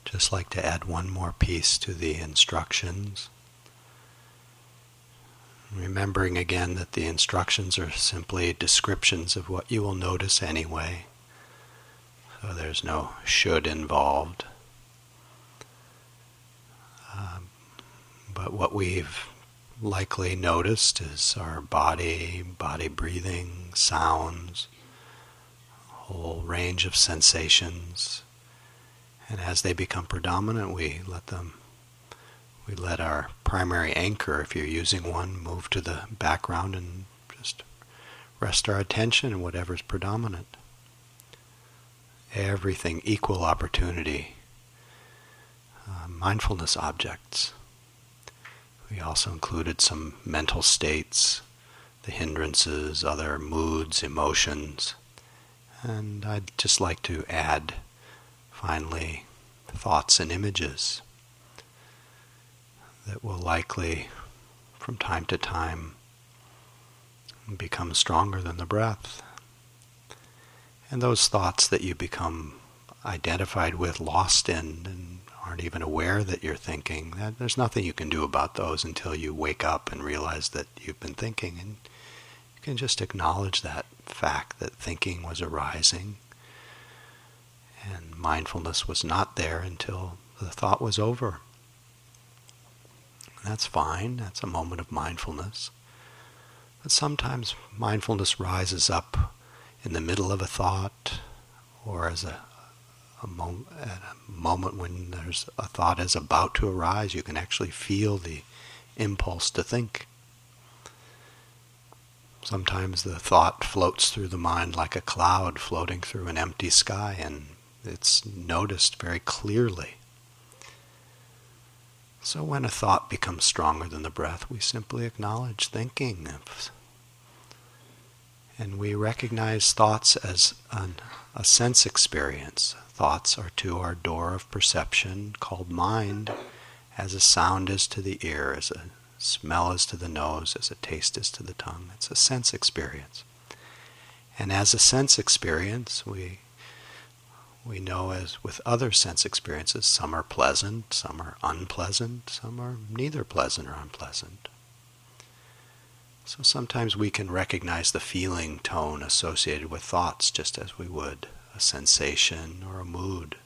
just like to add one more piece to the instructions. Remembering again that the instructions are simply descriptions of what you will notice anyway. So there's no should involved. But what we've likely noticed is our body breathing, sounds, a whole range of sensations. And as they become predominant, we let our primary anchor, if you're using one, move to the background and just rest our attention on whatever's predominant. Everything equal opportunity. Mindfulness objects. We also included some mental states, the hindrances, other moods, emotions. And I'd just like to add, finally, thoughts and images that will likely, from time to time, become stronger than the breath. And those thoughts that you become identified with, lost in, and aren't even aware that you're thinking, there's nothing you can do about those until you wake up and realize that you've been thinking. And you can just acknowledge that fact that thinking was arising and mindfulness was not there until the thought was over. And that's fine. That's a moment of mindfulness. But sometimes mindfulness rises up in the middle of a thought, or as at a moment when there's a thought is about to arise. You can actually feel the impulse to think. Sometimes the thought floats through the mind like a cloud floating through an empty sky, and it's noticed very clearly. So when a thought becomes stronger than the breath, we simply acknowledge thinking. And we recognize thoughts as a sense experience. Thoughts are to our door of perception, called mind, as a sound is to the ear, as a smell is to the nose, as a taste is to the tongue. It's a sense experience. And as a sense experience, we know, as with other sense experiences, some are pleasant, some are unpleasant, some are neither pleasant or unpleasant. So sometimes we can recognize the feeling tone associated with thoughts just as we would a sensation or a mood.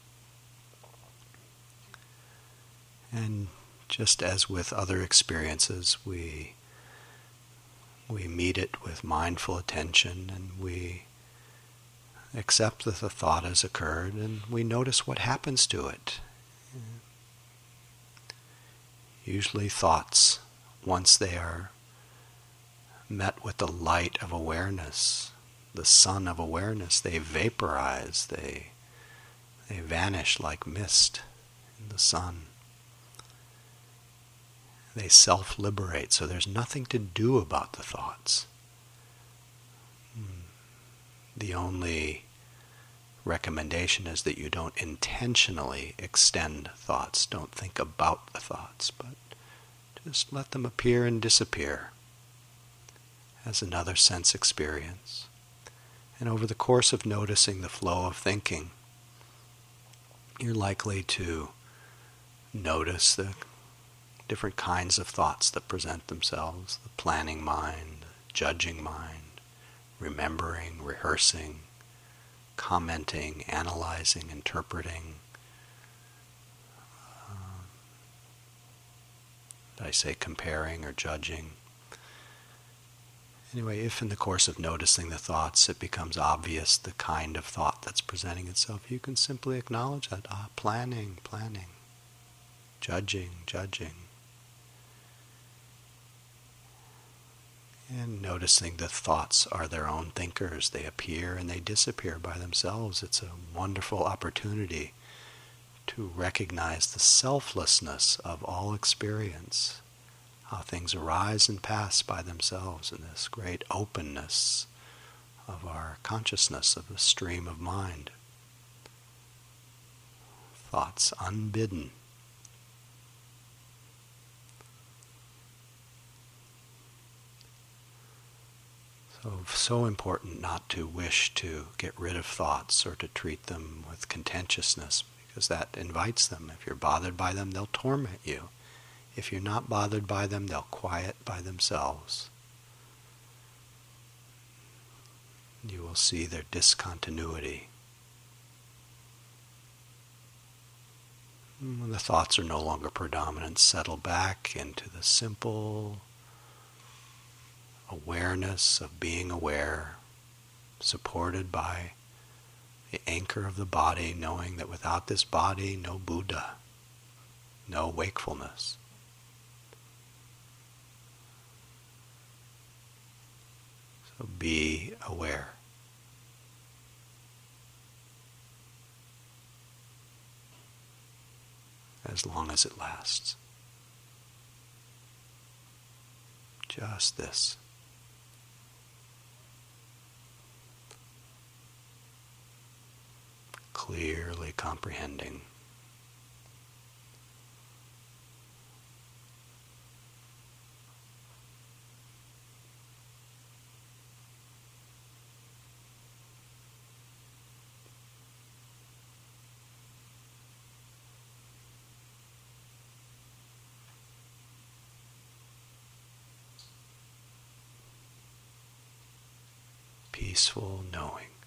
And just as with other experiences, we meet it with mindful attention, and we accept that the thought has occurred, and we notice what happens to it. Usually thoughts, once they are met with the light of awareness, the sun of awareness, they vaporize, they vanish like mist in the sun. They self-liberate, so there's nothing to do about the thoughts. The only recommendation is that you don't intentionally extend thoughts. Don't think about the thoughts, but just let them appear and disappear as another sense experience. And over the course of noticing the flow of thinking, you're likely to notice the different kinds of thoughts that present themselves: the planning mind, judging mind, remembering, rehearsing, commenting, analyzing, interpreting. Did I say comparing or judging? Anyway, if in the course of noticing the thoughts it becomes obvious the kind of thought that's presenting itself, you can simply acknowledge that. Planning, judging. And noticing the thoughts are their own thinkers. They appear and they disappear by themselves. It's a wonderful opportunity to recognize the selflessness of all experience, how things arise and pass by themselves in this great openness of our consciousness, of the stream of mind. Thoughts unbidden. So important not to wish to get rid of thoughts or to treat them with contentiousness, because that invites them. If you're bothered by them, they'll torment you. If you're not bothered by them, they'll quiet by themselves. You will see their discontinuity. When the thoughts are no longer predominant, settle back into the simple awareness of being aware, supported by the anchor of the body, knowing that without this body, no Buddha, no wakefulness. So be aware. As long as it lasts. Just this. Clearly comprehending. Peaceful knowing.